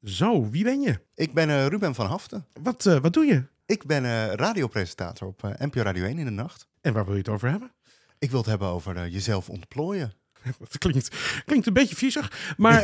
Zo, wie ben je? Ik ben Ruben van Haften. Wat doe je? Ik ben radiopresentator op NPO Radio 1 in de nacht. En waar wil je het over hebben? Ik wil het hebben over jezelf ontplooien. Dat klinkt een beetje viezig, maar...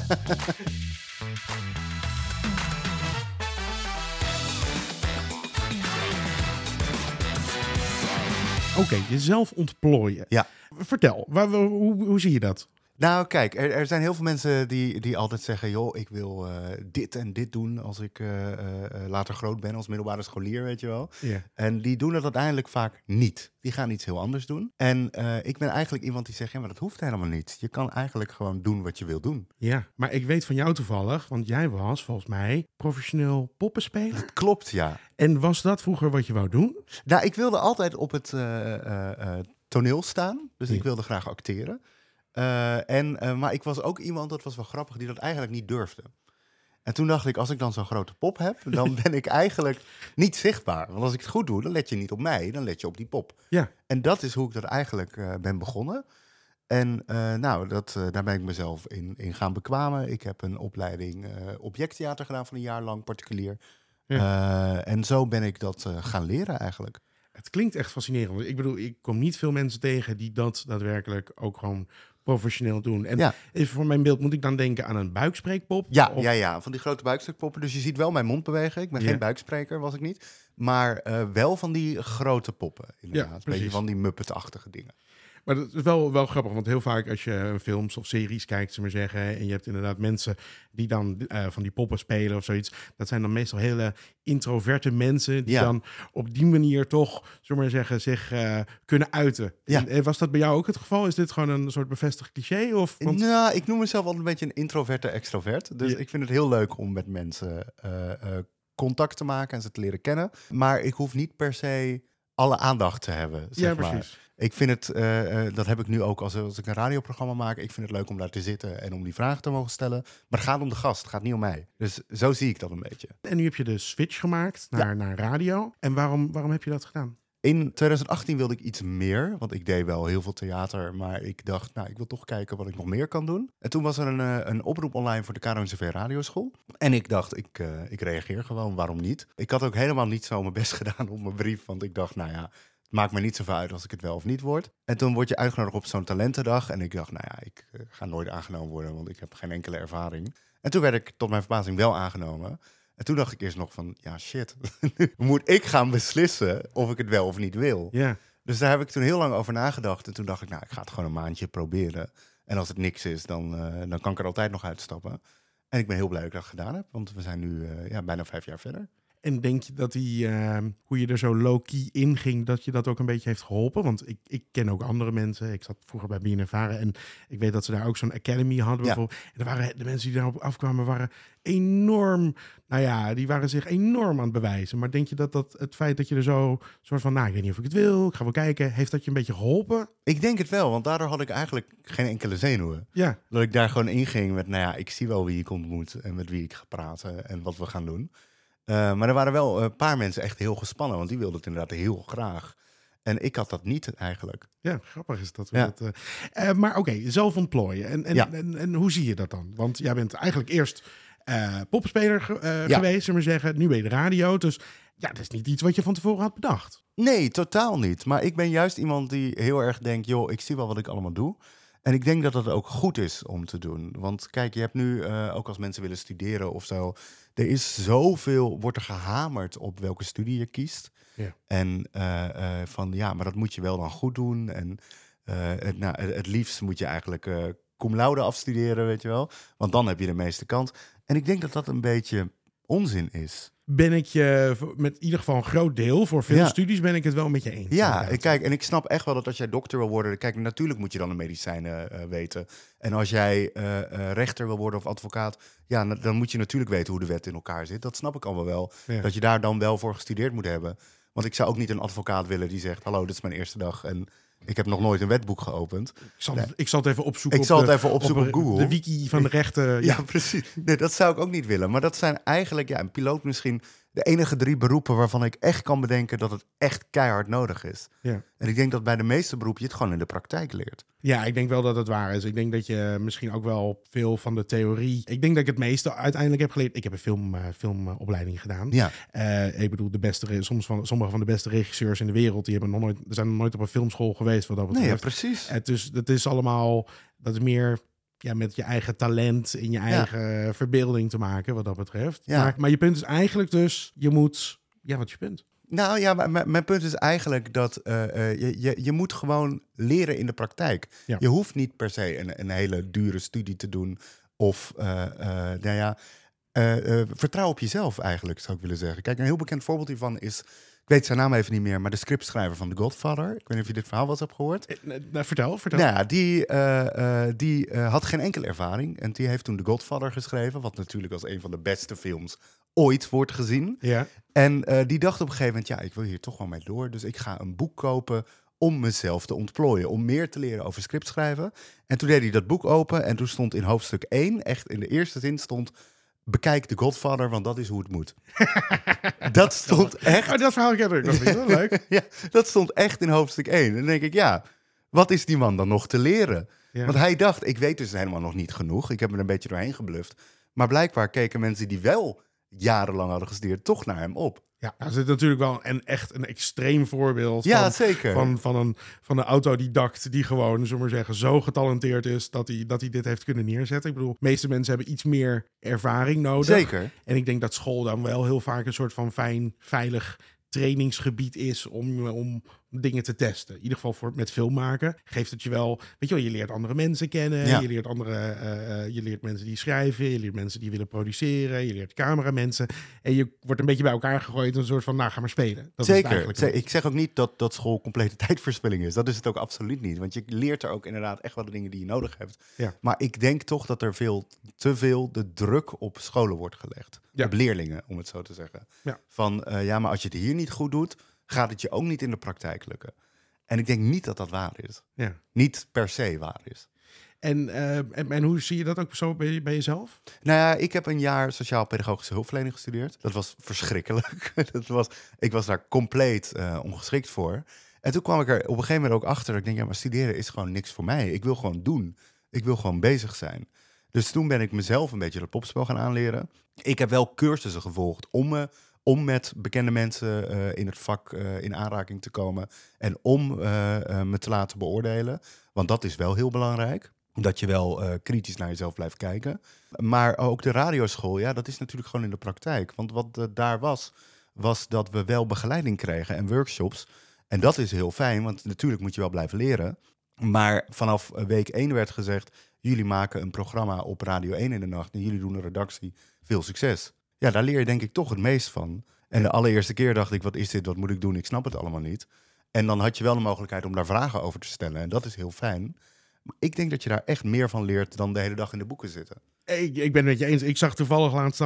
Oké, jezelf ontplooien. Ja. Vertel, hoe zie je dat? Nou, kijk, er zijn heel veel mensen die altijd zeggen... joh, ik wil dit en dit doen als ik later groot ben, als middelbare scholier, weet je wel. Ja. En die doen het uiteindelijk vaak niet. Die gaan iets heel anders doen. En ik ben eigenlijk iemand die zegt, ja, maar dat hoeft helemaal niet. Je kan eigenlijk gewoon doen wat je wil doen. Ja, maar ik weet van jou toevallig, want jij was volgens mij professioneel poppenspeler. Dat klopt, ja. En was dat vroeger wat je wou doen? Nou, ik wilde altijd op het toneel staan. Dus ik wilde graag acteren. Maar ik was ook iemand, dat was wel grappig, die dat eigenlijk niet durfde. En toen dacht ik, als ik dan zo'n grote pop heb, dan ben ik eigenlijk niet zichtbaar. Want als ik het goed doe, dan let je niet op mij, dan let je op die pop. Ja. En dat is hoe ik dat eigenlijk ben begonnen. En daar ben ik mezelf in gaan bekwamen. Ik heb een opleiding objecttheater gedaan van een jaar lang, particulier. Ja. En zo ben ik dat gaan leren eigenlijk. Het klinkt echt fascinerend. Ik bedoel, ik kom niet veel mensen tegen die dat daadwerkelijk ook gewoon professioneel doen. En even voor mijn beeld moet ik dan denken aan een buikspreekpop? Ja, van die grote buikspreekpoppen. Dus je ziet wel mijn mond bewegen. Ik ben geen buikspreker, was ik niet. Maar wel van die grote poppen, inderdaad. Een beetje van die Muppet-achtige dingen. Maar dat is wel grappig, want heel vaak als je films of series kijkt, zullen we zeggen, en je hebt inderdaad mensen die dan van die poppen spelen of zoiets, dat zijn dan meestal hele introverte mensen die dan op die manier toch, zullen we zeggen, zich kunnen uiten. Ja. En was dat bij jou ook het geval? Is dit gewoon een soort bevestigd cliché? Nou, ik noem mezelf altijd een beetje een introverte extrovert. Dus ik vind het heel leuk om met mensen contact te maken en ze te leren kennen. Maar ik hoef niet per se alle aandacht te hebben, zeg maar. Precies. Ik vind het, dat heb ik nu ook als ik een radioprogramma maak. Ik vind het leuk om daar te zitten en om die vragen te mogen stellen. Maar het gaat om de gast, het gaat niet om mij. Dus zo zie ik dat een beetje. En nu heb je de switch gemaakt naar radio. En waarom heb je dat gedaan? In 2018 wilde ik iets meer, want ik deed wel heel veel theater. Maar ik dacht, ik wil toch kijken wat ik nog meer kan doen. En toen was er een oproep online voor de KRO-NCV Radioschool. En ik dacht, ik reageer gewoon, waarom niet? Ik had ook helemaal niet zo mijn best gedaan op mijn brief, want ik dacht, het maakt me niet zoveel uit als ik het wel of niet word. En toen word je uitgenodigd op zo'n talentendag. En ik dacht, ik ga nooit aangenomen worden, want ik heb geen enkele ervaring. En toen werd ik tot mijn verbazing wel aangenomen. En toen dacht ik eerst nog van, shit, nu moet ik gaan beslissen of ik het wel of niet wil. Ja. Dus daar heb ik toen heel lang over nagedacht. En toen dacht ik, ik ga het gewoon een maandje proberen. En als het niks is, dan kan ik er altijd nog uitstappen. En ik ben heel blij dat ik dat gedaan heb, want we zijn nu bijna 5 jaar verder. En denk je dat hoe je er zo low-key in ging, dat je dat ook een beetje heeft geholpen? Want ik ken ook andere mensen. Ik zat vroeger bij BNNVARA en ik weet dat ze daar ook zo'n academy hadden. Ja. En er waren de mensen die daarop afkwamen, waren enorm, die waren zich enorm aan het bewijzen. Maar denk je dat het feit dat je er zo soort van, ik weet niet of ik het wil, ik ga wel kijken, heeft dat je een beetje geholpen? Ik denk het wel, want daardoor had ik eigenlijk geen enkele zenuwen. Ja. Dat ik daar gewoon inging met, ik zie wel wie ik ontmoet en met wie ik ga praten en wat we gaan doen. Maar er waren wel een paar mensen echt heel gespannen, want die wilden het inderdaad heel graag. En ik had dat niet eigenlijk. Ja, grappig is dat. Maar oké, zelf ontplooien. En hoe zie je dat dan? Want jij bent eigenlijk eerst poppenspeler geweest, zullen we zeggen. Nu ben je de radio, dus dat is niet iets wat je van tevoren had bedacht. Nee, totaal niet. Maar ik ben juist iemand die heel erg denkt, joh, ik zie wel wat ik allemaal doe. En ik denk dat dat ook goed is om te doen. Want kijk, je hebt nu, ook als mensen willen studeren of zo, er is zoveel, wordt er gehamerd op welke studie je kiest. Ja. En maar dat moet je wel dan goed doen. En het liefst moet je eigenlijk cum laude afstuderen, weet je wel. Want dan heb je de meeste kans. En ik denk dat dat een beetje onzin is. Ben ik je met in ieder geval een groot deel, voor veel studies ben ik het wel met je eens. Ja, kijk, en ik snap echt wel dat als jij dokter wil worden, kijk, natuurlijk moet je dan de medicijnen weten. En als jij rechter wil worden of advocaat, dan moet je natuurlijk weten hoe de wet in elkaar zit. Dat snap ik allemaal wel, dat je daar dan wel voor gestudeerd moet hebben. Want ik zou ook niet een advocaat willen die zegt, hallo, dit is mijn eerste dag en ik heb nog nooit een wetboek geopend. Ik zal het even opzoeken. Ik zal het even opzoeken op Google. De wiki van de rechten. Ja, precies. Nee, dat zou ik ook niet willen. Maar dat zijn eigenlijk, een piloot misschien, de enige 3 beroepen waarvan ik echt kan bedenken dat het echt keihard nodig is. Ja. En ik denk dat bij de meeste beroepen je het gewoon in de praktijk leert. Ja, ik denk wel dat het waar is. Ik denk dat je misschien ook wel veel van de theorie... Ik denk dat ik het meeste uiteindelijk heb geleerd. Ik heb een filmopleiding gedaan. Ja. Ik bedoel, sommige van de beste regisseurs in de wereld... die zijn nog nooit op een filmschool geweest. Wat dat betreft. Nee, ja, precies. Dus dat is allemaal... Dat is meer... Ja, met je eigen talent in je eigen verbeelding te maken, wat dat betreft. Ja. Maar je punt is eigenlijk dus, je moet... Ja, wat is je punt? Nou ja, mijn punt is eigenlijk dat je moet gewoon leren in de praktijk. Ja. Je hoeft niet per se een hele dure studie te doen. Of, vertrouw op jezelf eigenlijk, zou ik willen zeggen. Kijk, een heel bekend voorbeeld hiervan is... Ik weet zijn naam even niet meer, maar de scriptschrijver van The Godfather. Ik weet niet of je dit verhaal wel eens hebt gehoord. Vertel. Nou ja, die had geen enkele ervaring. En die heeft toen The Godfather geschreven. Wat natuurlijk als een van de beste films ooit wordt gezien. Ja. En die dacht op een gegeven moment... ja, ik wil hier toch wel mee door. Dus ik ga een boek kopen om mezelf te ontplooien. Om meer te leren over scriptschrijven. En toen deed hij dat boek open. En toen stond in hoofdstuk 1, echt in de eerste zin stond... bekijk The Godfather, want dat is hoe het moet. Dat stond echt... Oh, dat verhaal ken ik nog niet. Leuk. Ja, dat stond echt in hoofdstuk 1. En dan denk ik, ja, wat is die man dan nog te leren? Ja. Want hij dacht, ik weet dus helemaal nog niet genoeg. Ik heb er een beetje doorheen gebluft. Maar blijkbaar keken mensen die wel jarenlang hadden gestudeerd toch naar hem op. Ja, dat is natuurlijk wel echt een extreem voorbeeld Ja, zeker. van een autodidact die gewoon, zullen we maar zeggen, zo getalenteerd is dat hij dit heeft kunnen neerzetten. Ik bedoel, de meeste mensen hebben iets meer ervaring nodig. Zeker. En ik denk dat school dan wel heel vaak een soort van veilig trainingsgebied is om dingen te testen. In ieder geval met film maken. Geeft het je wel... Weet je wel, je leert andere mensen kennen. Ja. Je leert mensen die schrijven. Je leert mensen die willen produceren. Je leert cameramensen. En je wordt een beetje bij elkaar gegooid. Een soort van, nou, ga maar spelen. Dat Zeker. Is ik zeg ook niet dat school complete tijdverspilling is. Dat is het ook absoluut niet. Want je leert er ook inderdaad echt wel de dingen die je nodig hebt. Ja. Maar ik denk toch dat er te veel de druk op scholen wordt gelegd. Ja. Op leerlingen, om het zo te zeggen. Ja. Van, maar als je het hier niet goed doet... gaat het je ook niet in de praktijk lukken. En ik denk niet dat dat waar is. Ja. Niet per se waar is. En hoe zie je dat ook zo bij jezelf? Nou ja, ik heb een jaar sociaal-pedagogische hulpverlening gestudeerd. Dat was verschrikkelijk. Ik was daar compleet ongeschikt voor. En toen kwam ik er op een gegeven moment ook achter. Dat ik denk, ja, maar studeren is gewoon niks voor mij. Ik wil gewoon doen. Ik wil gewoon bezig zijn. Dus toen ben ik mezelf een beetje dat popspel gaan aanleren. Ik heb wel cursussen gevolgd om met bekende mensen in het vak in aanraking te komen en om me te laten beoordelen. Want dat is wel heel belangrijk, dat je wel kritisch naar jezelf blijft kijken. Maar ook de radioschool, ja, dat is natuurlijk gewoon in de praktijk. Want wat daar was dat we wel begeleiding kregen en workshops. En dat is heel fijn, want natuurlijk moet je wel blijven leren. Maar vanaf week 1 werd gezegd, jullie maken een programma op Radio 1 in de nacht en jullie doen een redactie. Veel succes. Ja, daar leer je denk ik toch het meest van. En de allereerste keer dacht ik, wat is dit, wat moet ik doen? Ik snap het allemaal niet. En dan had je wel de mogelijkheid om daar vragen over te stellen. En dat is heel fijn. Maar ik denk dat je daar echt meer van leert dan de hele dag in de boeken zitten. Ik ben het met je eens. Ik zag toevallig laatst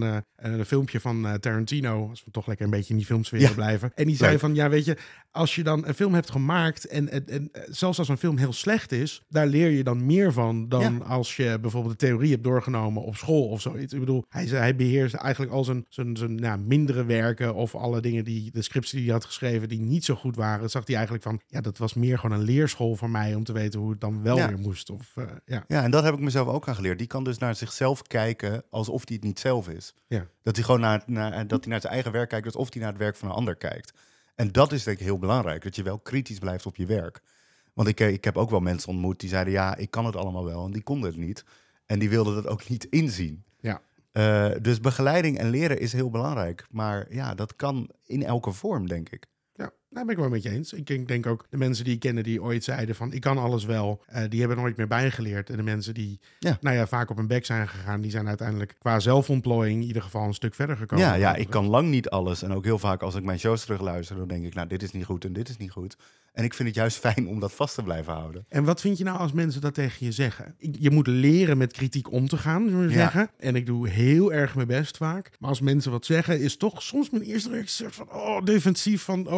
een filmpje van Tarantino. Als we toch lekker een beetje in die filmsfeer blijven. En die zei van, ja, weet je, als je dan een film hebt gemaakt en zelfs als een film heel slecht is, daar leer je dan meer van dan als je bijvoorbeeld de theorie hebt doorgenomen op school of zoiets. Ik bedoel, hij beheerst eigenlijk al zijn mindere werken of alle dingen de scripts die hij had geschreven die niet zo goed waren. Zag hij eigenlijk van, ja, dat was meer gewoon een leerschool voor mij om te weten hoe het dan wel weer moest. Ja, en dat heb ik mezelf ook aan geleerd. Die kan dus naar zichzelf kijken alsof hij het niet zelf is. Ja. Dat hij gewoon naar zijn eigen werk kijkt alsof hij naar het werk van een ander kijkt. En dat is denk ik heel belangrijk, dat je wel kritisch blijft op je werk. Want ik heb ook wel mensen ontmoet die zeiden, ja, ik kan het allemaal wel. En die konden het niet. En die wilden dat ook niet inzien. Ja. Dus begeleiding en leren is heel belangrijk. Maar ja, dat kan in elke vorm, denk ik. Ja, daar ben ik wel met je eens. Ik denk ook de mensen die ik kende die ooit zeiden van, ik kan alles wel, die hebben nooit meer bijgeleerd. En de mensen die vaak op hun bek zijn gegaan, die zijn uiteindelijk qua zelfontplooiing in ieder geval een stuk verder gekomen. Ja, ik kan lang niet alles. En ook heel vaak als ik mijn shows terugluister, dan denk ik, nou, dit is niet goed en dit is niet goed. En ik vind het juist fijn om dat vast te blijven houden. En wat vind je nou als mensen dat tegen je zeggen? Je moet leren met kritiek om te gaan, zullen we zeggen. En ik doe heel erg mijn best vaak. Maar als mensen wat zeggen, is toch soms mijn eerste reactie van, defensief van, dat wil ik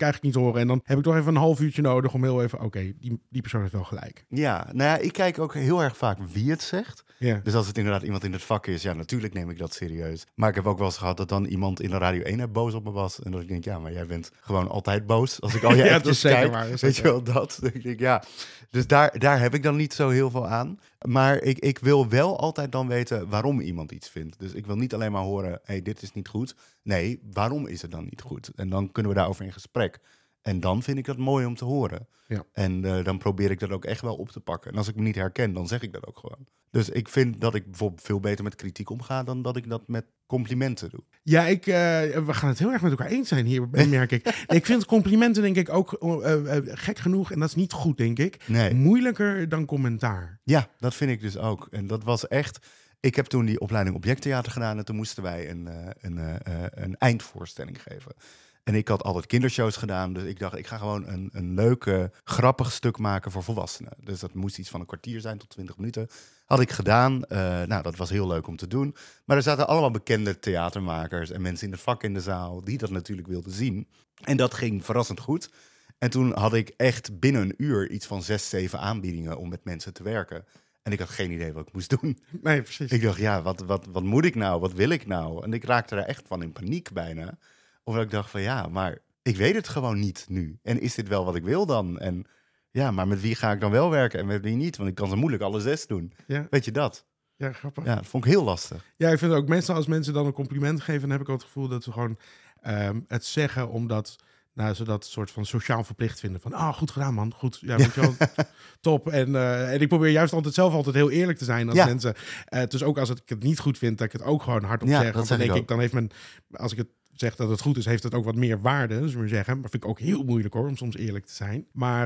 eigenlijk niet horen. En dan heb ik toch even een half uurtje nodig om heel even... Oké, die persoon heeft wel gelijk. Ja, nou ja, ik kijk ook heel erg vaak wie het zegt. Ja. Dus als het inderdaad iemand in het vak is, ja, natuurlijk neem ik dat serieus. Maar ik heb ook wel eens gehad dat dan iemand in de Radio 1 boos op me was. En dat ik denk, ja, maar jij bent gewoon altijd boos. Als ik al je appjes kijk, waar, weet je wel dat. Dan denk ik, ja. Dus daar heb ik dan niet zo heel veel aan. Maar ik wil wel altijd dan weten waarom iemand iets vindt. Dus ik wil niet alleen maar horen, hey, dit is niet goed. Nee, waarom is het dan niet goed? En dan kunnen we daarover in gesprek. En dan vind ik dat mooi om te horen. Ja. En dan probeer ik dat ook echt wel op te pakken. En als ik me niet herken, dan zeg ik dat ook gewoon. Dus ik vind dat ik bijvoorbeeld veel beter met kritiek omga dan dat ik dat met complimenten doe. Ja, we gaan het heel erg met elkaar eens zijn hier, merk ik. Nee, ik vind complimenten denk ik ook gek genoeg, en dat is niet goed, denk ik. Nee. Moeilijker dan commentaar. Ja, dat vind ik dus ook. En dat was echt... Ik heb toen die opleiding Objecttheater gedaan en toen moesten wij een eindvoorstelling geven. En ik had altijd kindershows gedaan, dus ik dacht, ik ga gewoon een leuk, grappig stuk maken voor volwassenen. Dus dat moest iets van een kwartier zijn tot 20 minuten. Had ik gedaan. Nou, dat was heel leuk om te doen. Maar er zaten allemaal bekende theatermakers en mensen in het vak in de zaal die dat natuurlijk wilden zien. En dat ging verrassend goed. En toen had ik echt binnen een uur iets van 6, 7 aanbiedingen om met mensen te werken. En ik had geen idee wat ik moest doen. Nee, precies. Ik dacht, ja, wat moet ik nou? Wat wil ik nou? En ik raakte er echt van in paniek bijna. Omdat ik dacht van ja, maar ik weet het gewoon niet nu. En is dit wel wat ik wil dan? En ja, maar met wie ga ik dan wel werken en met wie niet? Want ik kan zo moeilijk alle 6 doen. Ja. Weet je dat? Ja, grappig. Ja, dat vond ik heel lastig. Ja, ik vind ook meestal als mensen dan een compliment geven, dan heb ik ook het gevoel dat ze gewoon het zeggen omdat... Nou, ze dat soort van sociaal verplicht vinden. Van, goed gedaan man, goed. Ja, weet je wel, top. En ik probeer juist altijd heel eerlijk te zijn als mensen. Dus ook als ik het niet goed vind, dat ik het ook gewoon hardop zeg. Want dan denk ik, dan heeft als ik het zeg dat het goed is, heeft het ook wat meer waarde, zullen we zeggen. Maar vind ik ook heel moeilijk hoor, om soms eerlijk te zijn. Maar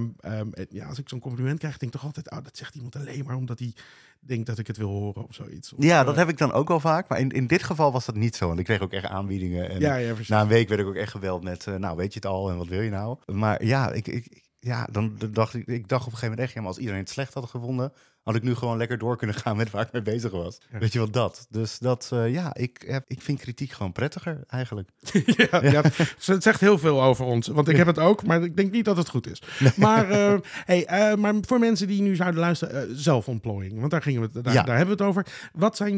als ik zo'n compliment krijg, denk ik toch altijd, dat zegt iemand alleen maar omdat hij denkt dat ik het wil horen of zoiets. Ja, dat heb ik dan ook wel vaak. Maar in dit geval was dat niet zo. Want ik kreeg ook echt aanbiedingen. En na een week werd ik ook echt gebeld met, weet je het al en wat wil je nou? Maar ja, dan dacht ik dacht op een gegeven moment echt, maar als iedereen het slecht had gevonden, had ik nu gewoon lekker door kunnen gaan met waar ik mee bezig was. Ja. Weet je wat dat? Dus dat, ik vind kritiek gewoon prettiger eigenlijk. Ja, het zegt heel veel over ons. Want ik heb het ook, maar ik denk niet dat het goed is. Nee. Maar voor mensen die nu zouden luisteren, zelfontplooiing. Want daar hebben we het over. Wat zijn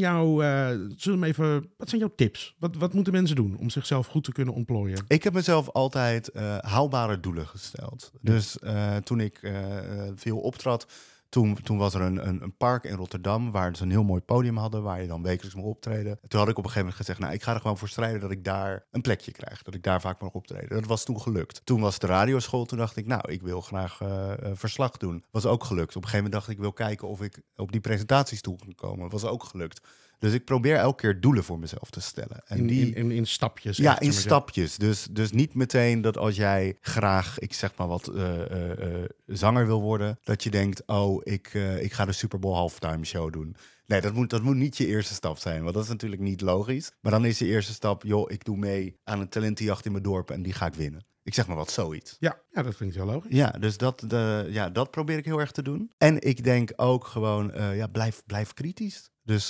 jouw tips? Wat moeten mensen doen om zichzelf goed te kunnen ontplooien? Ik heb mezelf altijd haalbare doelen gesteld. Ja. Dus toen ik veel optrad, Toen was er een park in Rotterdam waar ze een heel mooi podium hadden, waar je dan wekelijks mag optreden. Toen had ik op een gegeven moment gezegd, ik ga er gewoon voor strijden dat ik daar een plekje krijg. Dat ik daar vaak mag optreden. Dat was toen gelukt. Toen was de radioschool, toen dacht ik, ik wil graag verslag doen. Was ook gelukt. Op een gegeven moment dacht ik, wil kijken of ik op die presentaties toe kan komen. Was ook gelukt. Dus ik probeer elke keer doelen voor mezelf te stellen. En in stapjes. Ja, in stapjes. Dus niet meteen dat als jij graag, ik zeg maar wat, zanger wil worden, dat je denkt, ik ga de Super Bowl halftime show doen. Nee, dat moet niet je eerste stap zijn, want dat is natuurlijk niet logisch. Maar dan is je eerste stap, ik doe mee aan een talentenjacht in mijn dorp en die ga ik winnen. Ik zeg maar wat, zoiets. Ja, dat klinkt heel logisch. Ja, dus dat probeer ik heel erg te doen. En ik denk ook gewoon, blijf kritisch. Dus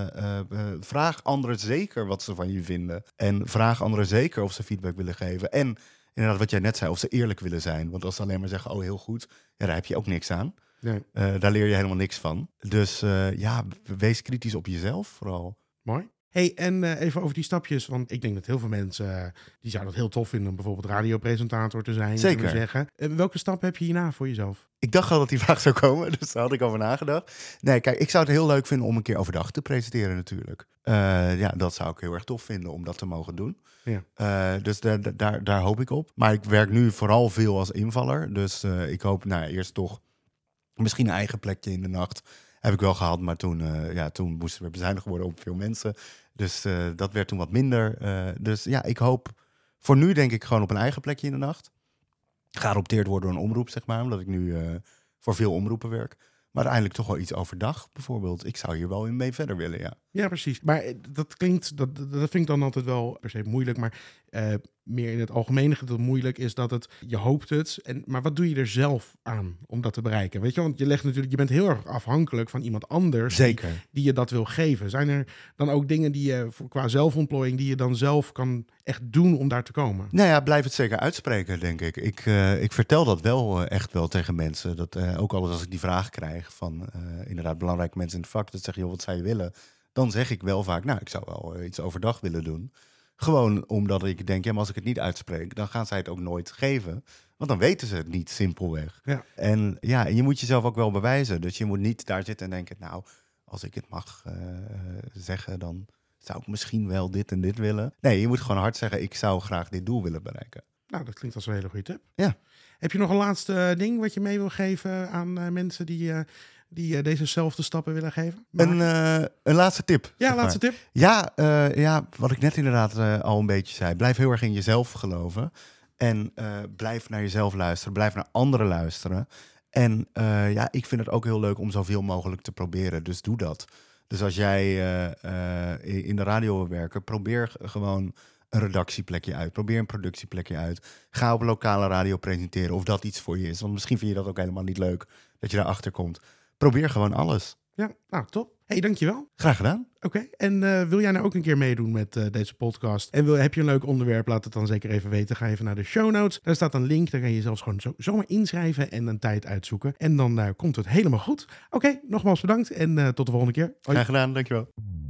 vraag anderen zeker wat ze van je vinden. En vraag anderen zeker of ze feedback willen geven. En inderdaad, wat jij net zei, of ze eerlijk willen zijn. Want als ze alleen maar zeggen, heel goed, daar heb je ook niks aan. Nee. Daar leer je helemaal niks van. Dus wees kritisch op jezelf vooral. Mooi. Hey, en even over die stapjes, want ik denk dat heel veel mensen, die zouden het heel tof vinden om bijvoorbeeld radiopresentator te zijn. Zeker. Zeggen. Welke stap heb je hierna voor jezelf? Ik dacht al dat die vraag zou komen, dus daar had ik over nagedacht. Nee, kijk, ik zou het heel leuk vinden om een keer overdag te presenteren natuurlijk. Dat zou ik heel erg tof vinden om dat te mogen doen. Ja. Dus daar hoop ik op. Maar ik werk nu vooral veel als invaller. Dus ik hoop eerst toch misschien een eigen plekje in de nacht. Heb ik wel gehad, maar toen moesten we bezuinigd worden op veel mensen. Dus dat werd toen wat minder. Dus ik hoop voor nu denk ik gewoon op een eigen plekje in de nacht. Geadopteerd worden door een omroep, zeg maar. Omdat ik nu voor veel omroepen werk. Maar uiteindelijk toch wel iets overdag, bijvoorbeeld. Ik zou hier wel in mee verder willen, ja. Ja, precies. Maar dat klinkt, dat vind ik dan altijd wel per se moeilijk. Maar meer in het algemene dat het moeilijk is, dat het, je hoopt het. Maar wat doe je er zelf aan om dat te bereiken? Weet je, want je bent heel erg afhankelijk van iemand anders. Zeker. Die je dat wil geven. Zijn er dan ook dingen die je qua zelfontplooiing die je dan zelf kan echt doen om daar te komen? Nou ja, blijf het zeker uitspreken, denk ik. Ik vertel dat wel echt wel tegen mensen. Dat ook alles als ik die vraag krijg van inderdaad belangrijke mensen in het vak, dat zeggen, joh, wat zou je willen? Dan zeg ik wel vaak, nou, ik zou wel iets overdag willen doen. Gewoon omdat ik denk, ja, maar als ik het niet uitspreek, dan gaan zij het ook nooit geven. Want dan weten ze het niet, simpelweg. Ja. En ja, je moet jezelf ook wel bewijzen. Dus je moet niet daar zitten en denken, nou, als ik het mag zeggen, dan zou ik misschien wel dit en dit willen. Nee, je moet gewoon hard zeggen, ik zou graag dit doel willen bereiken. Nou, dat klinkt als een hele goede tip. Ja. Heb je nog een laatste ding wat je mee wil geven aan mensen die dezezelfde stappen willen geven? Een laatste tip. Ja, laatste tip. Ja, wat ik net inderdaad al een beetje zei. Blijf heel erg in jezelf geloven. En blijf naar jezelf luisteren. Blijf naar anderen luisteren. En ik vind het ook heel leuk om zoveel mogelijk te proberen. Dus doe dat. Dus als jij in de radio wil werken, probeer gewoon een redactieplekje uit. Probeer een productieplekje uit. Ga op een lokale radio presenteren of dat iets voor je is. Want misschien vind je dat ook helemaal niet leuk dat je daarachter komt. Probeer gewoon alles. Ja, nou, top. Hey, dankjewel. Graag gedaan. Oké, en wil jij nou ook een keer meedoen met deze podcast? En heb je een leuk onderwerp? Laat het dan zeker even weten. Ga even naar de show notes. Daar staat een link. Daar kan je zelfs gewoon zomaar inschrijven en een tijd uitzoeken. En dan komt het helemaal goed. Oké, nogmaals bedankt en tot de volgende keer. Hoi. Graag gedaan, dankjewel.